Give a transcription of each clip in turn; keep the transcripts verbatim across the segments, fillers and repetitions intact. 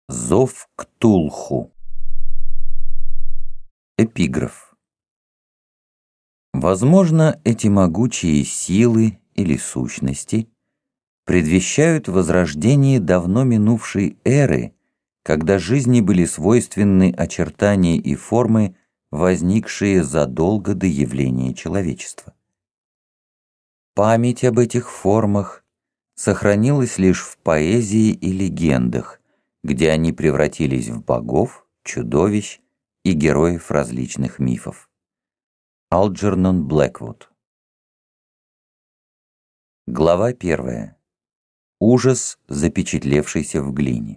Зов Ктулху. Эпиграф. Возможно, эти могучие силы или сущности предвещают возрождение давно минувшей эры, когда жизни были свойственны очертания и формы, возникшие задолго до явления человечества. Память об этих формах сохранилась лишь в поэзии и легендах, где они превратились в богов, чудовищ и героев различных мифов. Алджернон Блэквуд. Глава первая. Ужас, запечатлевшийся в глине.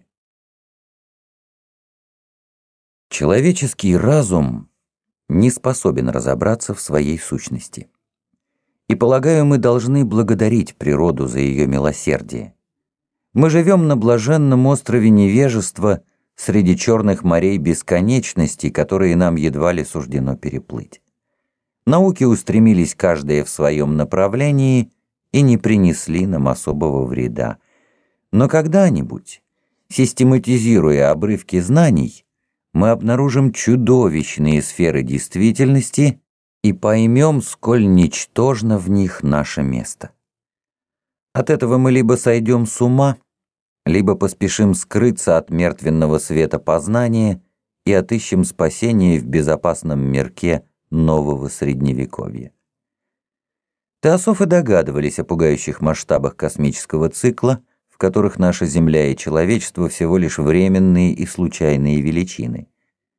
Человеческий разум не способен разобраться в своей сущности. И, полагаю, мы должны благодарить природу за ее милосердие. Мы живем на блаженном острове невежества среди черных морей бесконечности, которые нам едва ли суждено переплыть. Науки устремились каждая в своем направлении и не принесли нам особого вреда. Но когда-нибудь, систематизируя обрывки знаний, мы обнаружим чудовищные сферы действительности и поймем, сколь ничтожно в них наше место. От этого мы либо сойдем с ума, либо поспешим скрыться от мертвенного света познания и отыщем спасение в безопасном мирке нового средневековья. Теософы догадывались о пугающих масштабах космического цикла, в которых наша Земля и человечество всего лишь временные и случайные величины.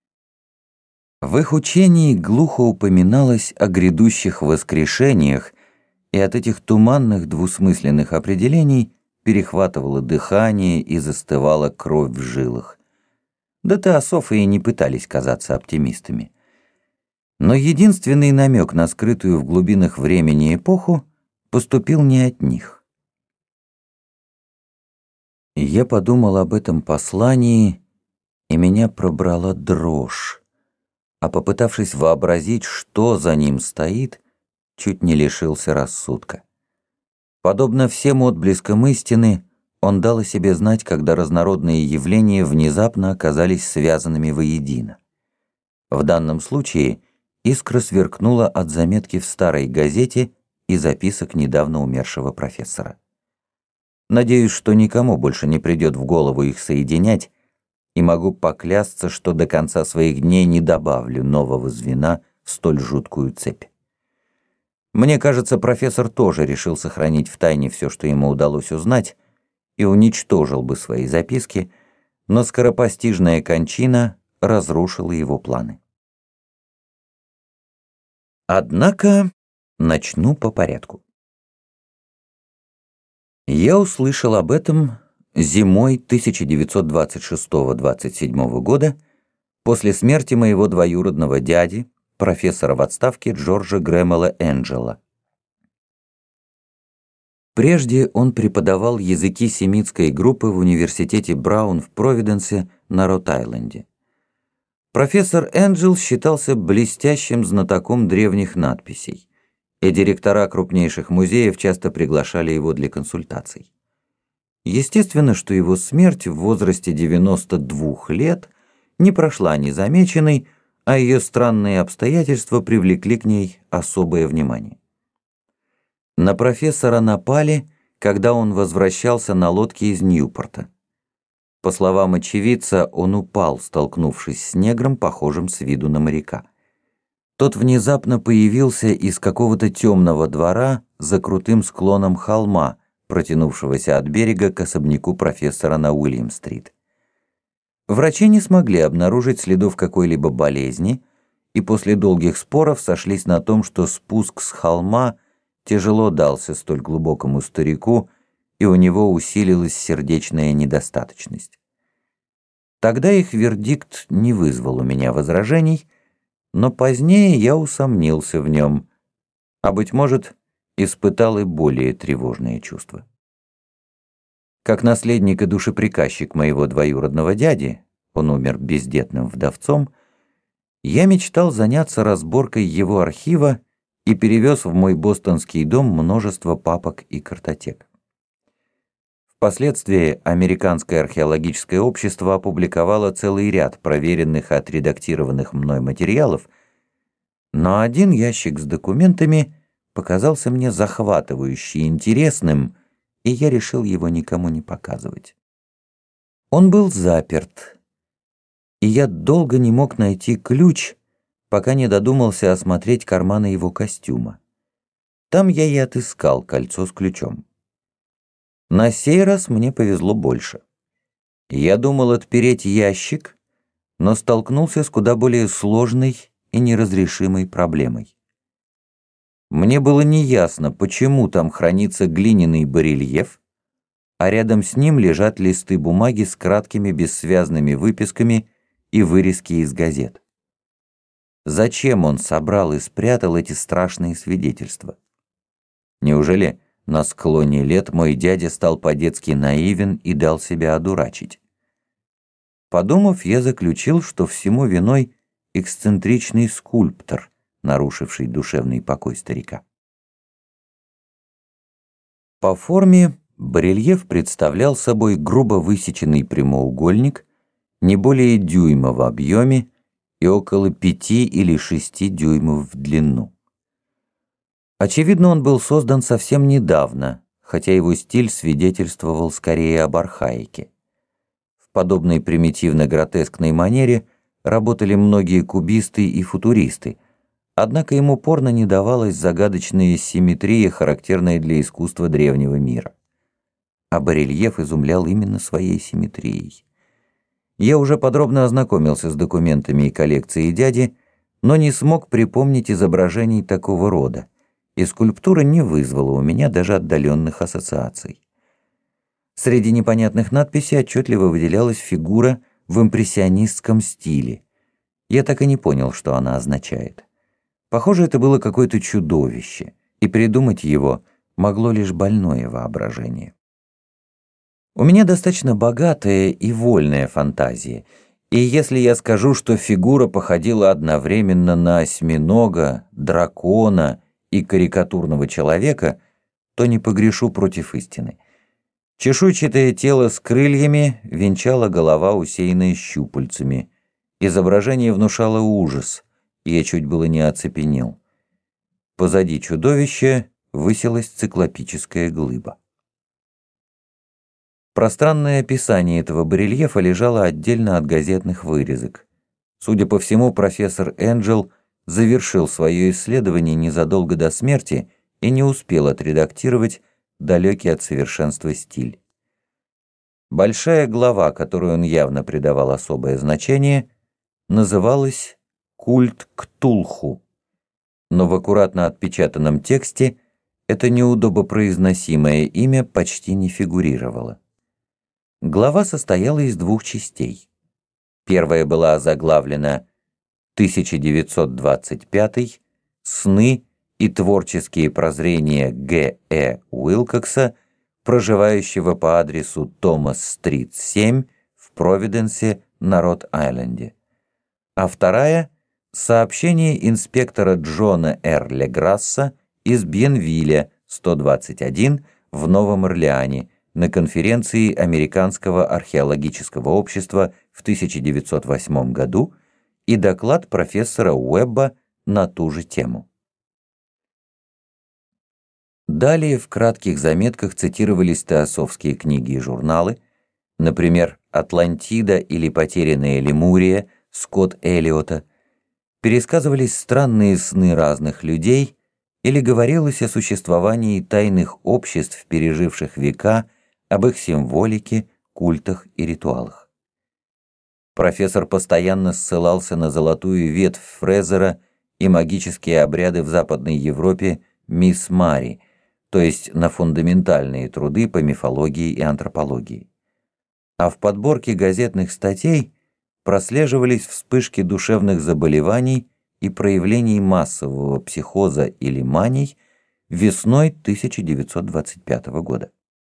В их учении глухо упоминалось о грядущих воскрешениях, и от этих туманных двусмысленных определений перехватывало дыхание и застывала кровь в жилах. Да теософы и не пытались казаться оптимистами. Но единственный намек на скрытую в глубинах времени эпоху поступил не от них. Я подумал об этом послании, и меня пробрала дрожь, а попытавшись вообразить, что за ним стоит, чуть не лишился рассудка. Подобно всем отблескам истины, он дал о себе знать, когда разнородные явления внезапно оказались связанными воедино. В данном случае искра сверкнула от заметки в старой газете и записок недавно умершего профессора. Надеюсь, что никому больше не придет в голову их соединять, и могу поклясться, что до конца своих дней не добавлю нового звена в столь жуткую цепь. Мне кажется, профессор тоже решил сохранить в тайне все, что ему удалось узнать, и уничтожил бы свои записки, но скоропостижная кончина разрушила его планы. Однако начну по порядку. Я услышал об этом зимой тысяча девятьсот двадцать шестого — двадцать седьмого года после смерти моего двоюродного дяди, профессора в отставке Джорджа Грэмела Энджела. Прежде он преподавал языки семитской группы в университете Браун в Провиденсе на Рот-Айленде. Профессор Энджел считался блестящим знатоком древних надписей, и директора крупнейших музеев часто приглашали его для консультаций. Естественно, что его смерть в возрасте девяноста двух лет не прошла незамеченной, а ее странные обстоятельства привлекли к ней особое внимание. На профессора напали, когда он возвращался на лодке из Ньюпорта. По словам очевидца, он упал, столкнувшись с негром, похожим с виду на моряка. Тот внезапно появился из какого-то темного двора за крутым склоном холма, протянувшегося от берега к особняку профессора на Уильям-стрит. Врачи не смогли обнаружить следов какой-либо болезни, и после долгих споров сошлись на том, что спуск с холма тяжело дался столь глубокому старику, и у него усилилась сердечная недостаточность. Тогда их вердикт не вызвал у меня возражений, но позднее я усомнился в нем, а, быть может, испытал и более тревожные чувства. Как наследник и душеприказчик моего двоюродного дяди, он умер бездетным вдовцом, я мечтал заняться разборкой его архива и перевез в мой бостонский дом множество папок и картотек. Впоследствии Американское археологическое общество опубликовало целый ряд проверенных и отредактированных мной материалов, но один ящик с документами показался мне захватывающе интересным, и я решил его никому не показывать. Он был заперт, и я долго не мог найти ключ, пока не додумался осмотреть карманы его костюма. Там я и отыскал кольцо с ключом. На сей раз мне повезло больше. Я думал отпереть ящик, но столкнулся с куда более сложной и неразрешимой проблемой. Мне было неясно, почему там хранится глиняный барельеф, а рядом с ним лежат листы бумаги с краткими бессвязными выписками и вырезки из газет. Зачем он собрал и спрятал эти страшные свидетельства? Неужели на склоне лет мой дядя стал по-детски наивен и дал себя одурачить? Подумав, я заключил, что всему виной эксцентричный скульптор, нарушивший душевный покой старика. По форме барельеф представлял собой грубо высеченный прямоугольник, не более дюйма в объеме и около пяти или шести дюймов в длину. Очевидно, он был создан совсем недавно, хотя его стиль свидетельствовал скорее об архаике. В подобной примитивно-гротескной манере работали многие кубисты и футуристы, однако им упорно не давалась загадочная симметрия, характерная для искусства древнего мира. А барельеф изумлял именно своей симметрией. Я уже подробно ознакомился с документами и коллекцией дяди, но не смог припомнить изображений такого рода, и скульптура не вызвала у меня даже отдаленных ассоциаций. Среди непонятных надписей отчетливо выделялась фигура в импрессионистском стиле. Я так и не понял, что она означает. Похоже, это было какое-то чудовище, и придумать его могло лишь больное воображение. У меня достаточно богатая и вольная фантазия, и если я скажу, что фигура походила одновременно на осьминога, дракона и карикатурного человека, то не погрешу против истины. Чешуйчатое тело с крыльями венчала голова, усеянная щупальцами. Изображение внушало ужас, и я чуть было не оцепенел. Позади чудовища высилась циклопическая глыба. Пространное описание этого барельефа лежало отдельно от газетных вырезок. Судя по всему, профессор Энджел завершил свое исследование незадолго до смерти и не успел отредактировать далекий от совершенства стиль. Большая глава, которой он явно придавал особое значение, называлась «Культ Ктулху», но в аккуратно отпечатанном тексте это неудобопроизносимое имя почти не фигурировало. Глава состояла из двух частей. Первая была озаглавлена тысяча девятьсот двадцать пятый «Сны и творческие прозрения Г Э Уилкокса, проживающего по адресу Томас-стрит, семь, в Провиденсе на Рот-Айленде». А вторая — сообщение инспектора Джона Р. Леграсса из Бьенвилля, сто двадцать один, в Новом Орлеане, на конференции Американского археологического общества в тысяча девятьсот восьмом году, и доклад профессора Уэбба на ту же тему. Далее в кратких заметках цитировались теософские книги и журналы, например, «Атлантида» или «Потерянная Лемурия» Скотт Эллиота, пересказывались странные сны разных людей или говорилось о существовании тайных обществ, переживших века, об их символике, культах и ритуалах. Профессор постоянно ссылался на золотую ветвь Фрезера и магические обряды в Западной Европе мисс Мари, то есть на фундаментальные труды по мифологии и антропологии. А в подборке газетных статей прослеживались вспышки душевных заболеваний и проявлений массового психоза или маний весной тысяча девятьсот двадцать пятого года.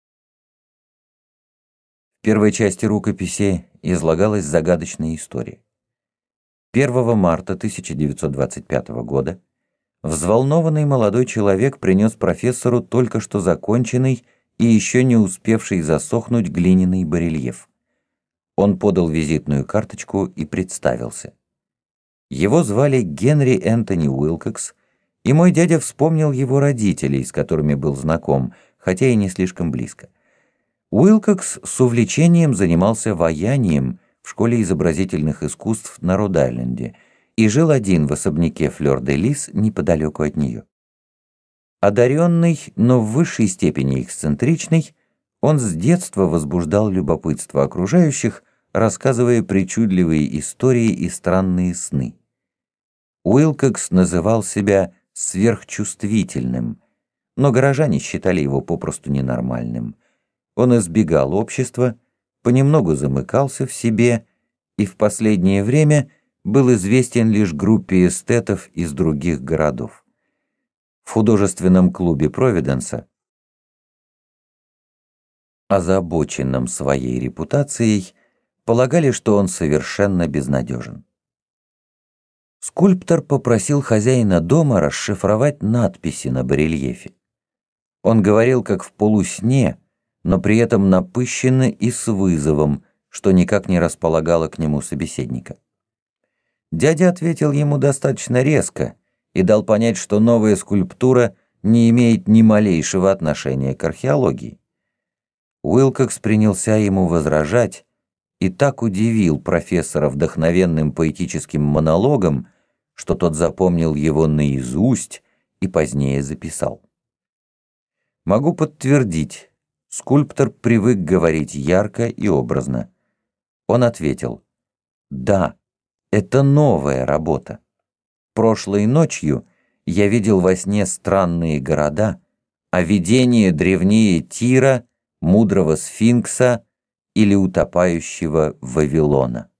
В первой части рукописи излагалась загадочная история. первого марта тысяча девятьсот двадцать пятого года взволнованный молодой человек принес профессору только что законченный и еще не успевший засохнуть глиняный барельеф. Он подал визитную карточку и представился. Его звали Генри Энтони Уилкокс, и мой дядя вспомнил его родителей, с которыми был знаком, хотя и не слишком близко. Уилкокс с увлечением занимался ваянием в школе изобразительных искусств на Род-Айленде и жил один в особняке Флёр-де-Лис неподалеку от нее. Одаренный, но в высшей степени эксцентричный, он с детства возбуждал любопытство окружающих, рассказывая причудливые истории и странные сны. Уилкокс называл себя сверхчувствительным, но горожане считали его попросту ненормальным. Он избегал общества, понемногу замыкался в себе и в последнее время был известен лишь группе эстетов из других городов. В художественном клубе Провиденса, озабоченном своей репутацией, полагали, что он совершенно безнадежен. Скульптор попросил хозяина дома расшифровать надписи на барельефе. Он говорил как в полусне, но при этом напыщенно и с вызовом, что никак не располагало к нему собеседника. Дядя ответил ему достаточно резко и дал понять, что новая скульптура не имеет ни малейшего отношения к археологии. Уилкокс принялся ему возражать и так удивил профессора вдохновенным поэтическим монологом, что тот запомнил его наизусть и позднее записал. Могу подтвердить, скульптор привык говорить ярко и образно. Он ответил: «Да, это новая работа. Прошлой ночью я видел во сне странные города, а видение древнее Тира, мудрого сфинкса или утопающего Вавилона».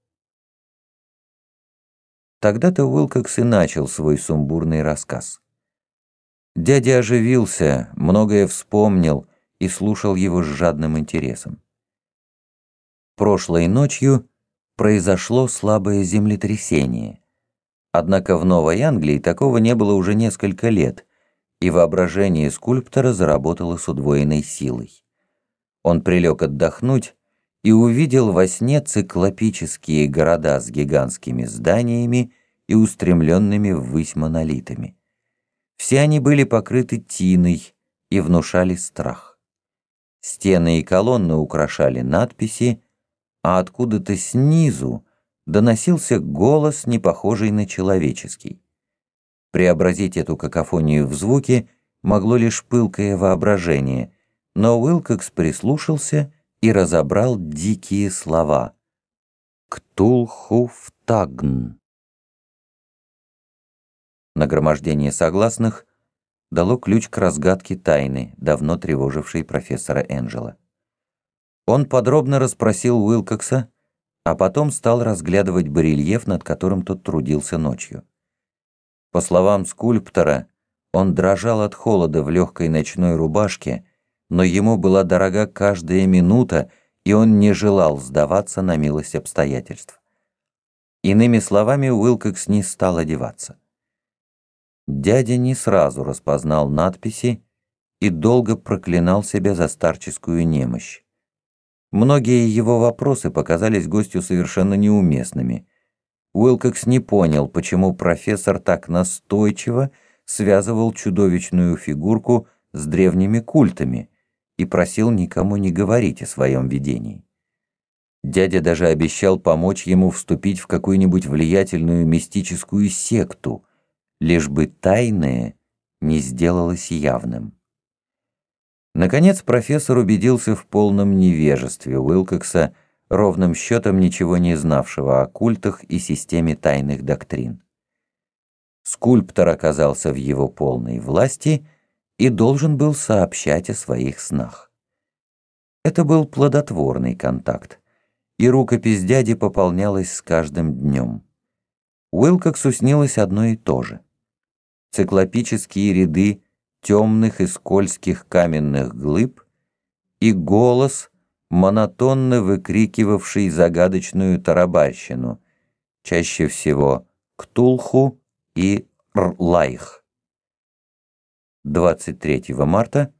Тогда-то Уилкокс и начал свой сумбурный рассказ. Дядя оживился, многое вспомнил и слушал его с жадным интересом. Прошлой ночью произошло слабое землетрясение. Однако в Новой Англии такого не было уже несколько лет, и воображение скульптора заработало с удвоенной силой. Он прилег отдохнуть и увидел во сне циклопические города с гигантскими зданиями и устремленными ввысь монолитами. Все они были покрыты тиной и внушали страх. Стены и колонны украшали надписи, а откуда-то снизу доносился голос, не похожий на человеческий. Преобразить эту какофонию в звуки могло лишь пылкое воображение, но Уилкокс прислушался и разобрал дикие слова. «Ктулхуфтагн». Нагромождение согласных дало ключ к разгадке тайны, давно тревожившей профессора Энджела. Он подробно расспросил Уилкокса, а потом стал разглядывать барельеф, над которым тот трудился ночью. По словам скульптора, он дрожал от холода в легкой ночной рубашке, но ему была дорога каждая минута, и он не желал сдаваться на милость обстоятельств. Иными словами, Уилкокс не стал одеваться. Дядя не сразу распознал надписи и долго проклинал себя за старческую немощь. Многие его вопросы показались гостю совершенно неуместными. Уилкокс не понял, почему профессор так настойчиво связывал чудовищную фигурку с древними культами и просил никому не говорить о своем видении. Дядя даже обещал помочь ему вступить в какую-нибудь влиятельную мистическую секту, лишь бы тайное не сделалось явным. Наконец профессор убедился в полном невежестве Уилкокса, ровным счетом ничего не знавшего о культах и системе тайных доктрин. Скульптор оказался в его полной власти и должен был сообщать о своих снах. Это был плодотворный контакт, и рукопись дяди пополнялась с каждым днем. Уилкоксу снилось одно и то же. Циклопические ряды темных и скользких каменных глыб и голос, монотонно выкрикивавший загадочную тарабарщину, чаще всего «Ктулху» и «Рлайх». двадцать третьего марта,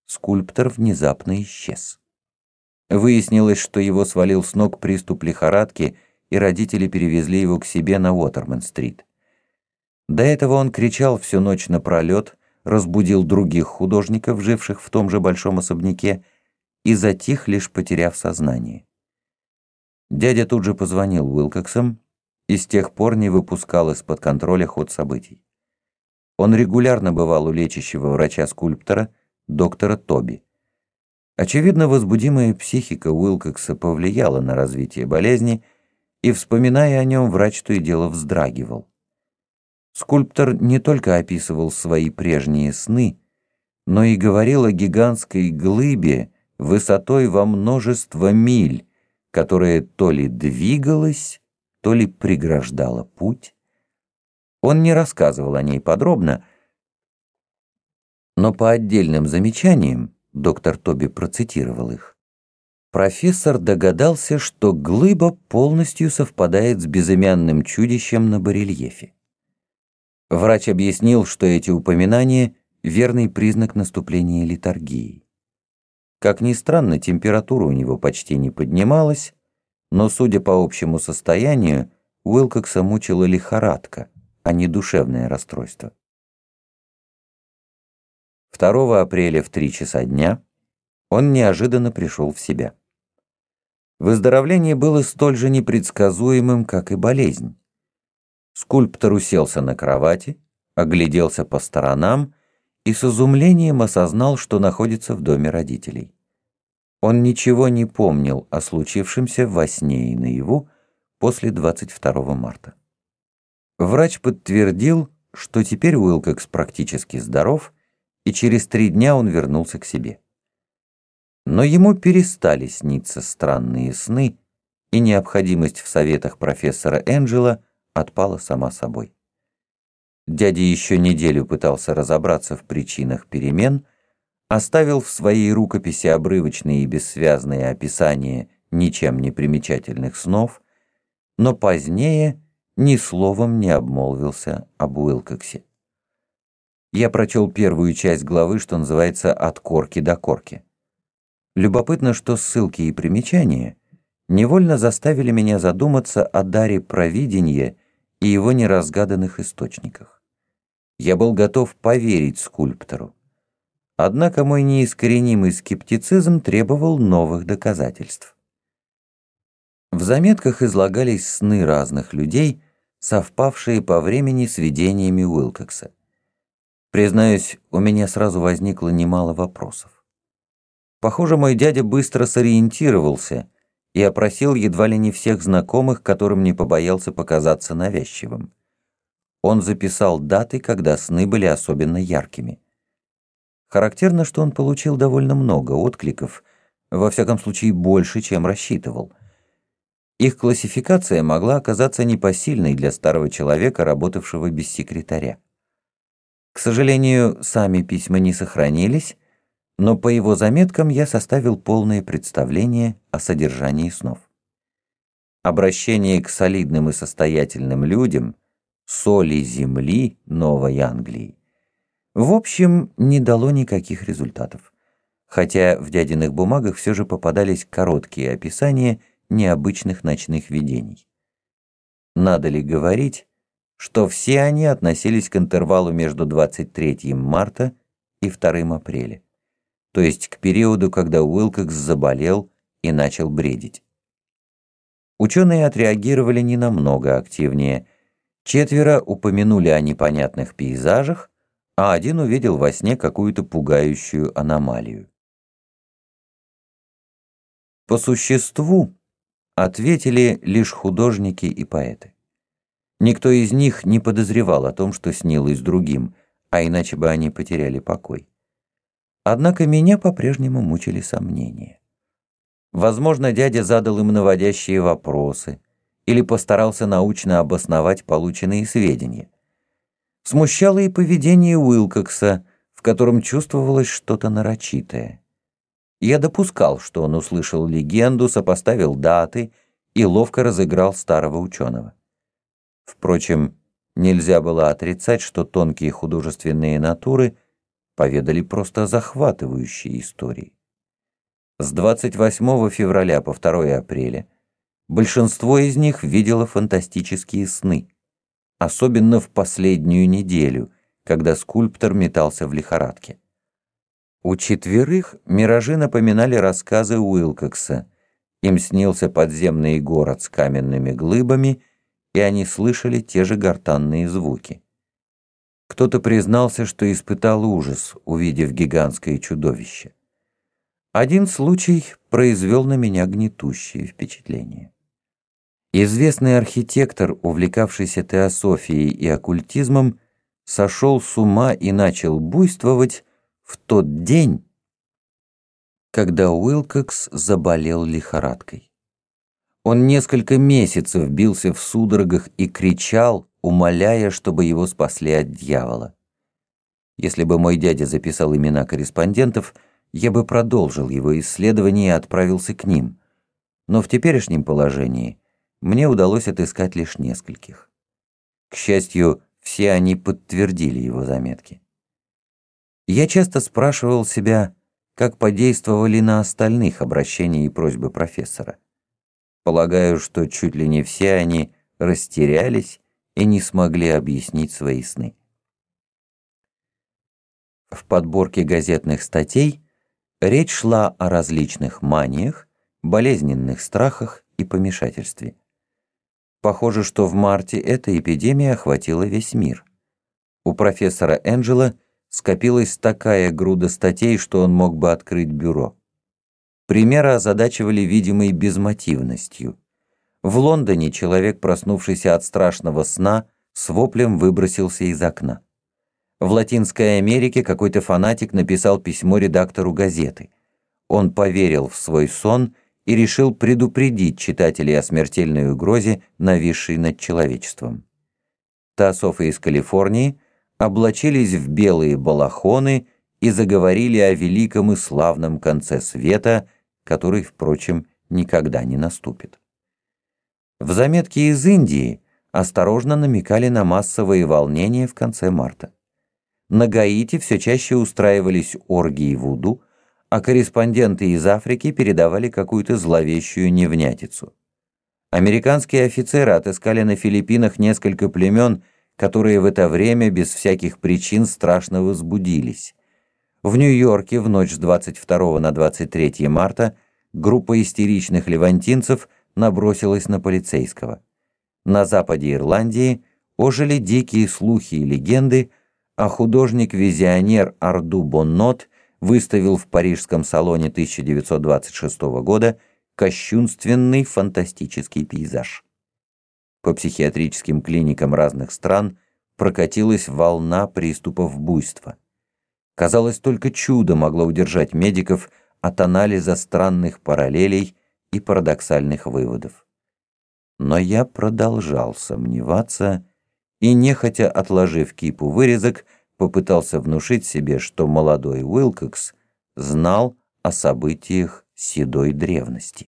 скульптор внезапно исчез. Выяснилось, что его свалил с ног приступ лихорадки, и родители перевезли его к себе на Уотермен-стрит. До этого он кричал всю ночь напролет, разбудил других художников, живших в том же большом особняке, и затих, лишь потеряв сознание. Дядя тут же позвонил Уилкоксам и с тех пор не выпускал из-под контроля ход событий. Он регулярно бывал у лечащего врача-скульптора, доктора Тоби. Очевидно, возбудимая психика Уилкокса повлияла на развитие болезни, и, вспоминая о нем, врач то и дело вздрагивал. Скульптор не только описывал свои прежние сны, но и говорил о гигантской глыбе высотой во множество миль, которая то ли двигалась, то ли преграждала путь. Он не рассказывал о ней подробно, но по отдельным замечаниям, доктор Тоби процитировал их, профессор догадался, что глыба полностью совпадает с безымянным чудищем на барельефе. Врач объяснил, что эти упоминания – верный признак наступления летаргии. Как ни странно, температура у него почти не поднималась, но, судя по общему состоянию, Уилкокса мучила лихорадка, а не душевное расстройство. второго апреля в три часа дня он неожиданно пришел в себя. Выздоровление было столь же непредсказуемым, как и болезнь. Скульптор уселся на кровати, огляделся по сторонам и с изумлением осознал, что находится в доме родителей. Он ничего не помнил о случившемся во сне и наяву после двадцать второго марта. Врач подтвердил, что теперь Уилкокс практически здоров, и через три дня он вернулся к себе. Но ему перестали сниться странные сны, и необходимость в советах профессора Энджела отпала сама собой. Дядя еще неделю пытался разобраться в причинах перемен, оставил в своей рукописи обрывочные и бессвязные описания ничем не примечательных снов, но позднее ни словом не обмолвился об Уилкоксе. Я прочел первую часть главы, что называется «От корки до корки». Любопытно, что ссылки и примечания невольно заставили меня задуматься о даре провидения и его неразгаданных источниках. Я был готов поверить скульптору. Однако мой неискоренимый скептицизм требовал новых доказательств. В заметках излагались сны разных людей, совпавшие по времени с видениями Уилкокса. Признаюсь, у меня сразу возникло немало вопросов. Похоже, мой дядя быстро сориентировался и опросил едва ли не всех знакомых, которым не побоялся показаться навязчивым. Он записал даты, когда сны были особенно яркими. Характерно, что он получил довольно много откликов, во всяком случае больше, чем рассчитывал. Их классификация могла оказаться непосильной для старого человека, работавшего без секретаря. К сожалению, сами письма не сохранились, но по его заметкам я составил полное представление о содержании снов. Обращение к солидным и состоятельным людям, соли земли Новой Англии, в общем, не дало никаких результатов, хотя в дядиных бумагах все же попадались короткие описания необычных ночных видений. Надо ли говорить, что все они относились к интервалу между двадцать третьим марта и вторым апреля, то есть к периоду, когда Уилкокс заболел и начал бредить. Ученые отреагировали не намного активнее. Четверо упомянули о непонятных пейзажах, а один увидел во сне какую-то пугающую аномалию. По существу ответили лишь художники и поэты. Никто из них не подозревал о том, что снилось другим, а иначе бы они потеряли покой. Однако меня по-прежнему мучили сомнения. Возможно, дядя задал им наводящие вопросы или постарался научно обосновать полученные сведения. Смущало и поведение Уилкокса, в котором чувствовалось что-то нарочитое. Я допускал, что он услышал легенду, сопоставил даты и ловко разыграл старого ученого. Впрочем, нельзя было отрицать, что тонкие художественные натуры поведали просто захватывающие истории. С двадцать восьмого февраля по второе апреля большинство из них видело фантастические сны, особенно в последнюю неделю, когда скульптор метался в лихорадке. У четверых миражи напоминали рассказы Уилкокса. Им снился подземный город с каменными глыбами, и они слышали те же гортанные звуки. Кто-то признался, что испытал ужас, увидев гигантское чудовище. Один случай произвел на меня гнетущее впечатление. Известный архитектор, увлекавшийся теософией и оккультизмом, сошел с ума и начал буйствовать в тот день, когда Уилкокс заболел лихорадкой. Он несколько месяцев бился в судорогах и кричал, умоляя, чтобы его спасли от дьявола. Если бы мой дядя записал имена корреспондентов, я бы продолжил его исследование и отправился к ним. Но в теперешнем положении мне удалось отыскать лишь нескольких. К счастью, все они подтвердили его заметки. Я часто спрашивал себя, как подействовали на остальных обращения и просьбы профессора. Полагаю, что чуть ли не все они растерялись и не смогли объяснить свои сны. В подборке газетных статей речь шла о различных маниях, болезненных страхах и помешательстве. Похоже, что в марте эта эпидемия охватила весь мир. У профессора Энджела скопилась такая груда статей, что он мог бы открыть бюро. Примеры озадачивали видимой безмотивностью. В Лондоне человек, проснувшийся от страшного сна, с воплем выбросился из окна. В Латинской Америке какой-то фанатик написал письмо редактору газеты. Он поверил в свой сон и решил предупредить читателей о смертельной угрозе, нависшей над человечеством. Теософы из Калифорнии облачились в белые балахоны и заговорили о великом и славном конце света, который, впрочем, никогда не наступит. В заметке из Индии осторожно намекали на массовые волнения в конце марта. На Гаити все чаще устраивались оргии вуду, а корреспонденты из Африки передавали какую-то зловещую невнятицу. Американские офицеры отыскали на Филиппинах несколько племен, которые в это время без всяких причин страшно возбудились. В Нью-Йорке в ночь с двадцать второго на двадцать третье марта группа истеричных левантинцев набросилась на полицейского. На западе Ирландии ожили дикие слухи и легенды, а художник-визионер Арду Боннот выставил в парижском салоне тысяча девятьсот двадцать шестого года кощунственный фантастический пейзаж. По психиатрическим клиникам разных стран прокатилась волна приступов буйства. Казалось, только чудо могло удержать медиков от анализа странных параллелей и парадоксальных выводов. Но я продолжал сомневаться и, нехотя отложив кипу вырезок, попытался внушить себе, что молодой Уилкокс знал о событиях седой древности.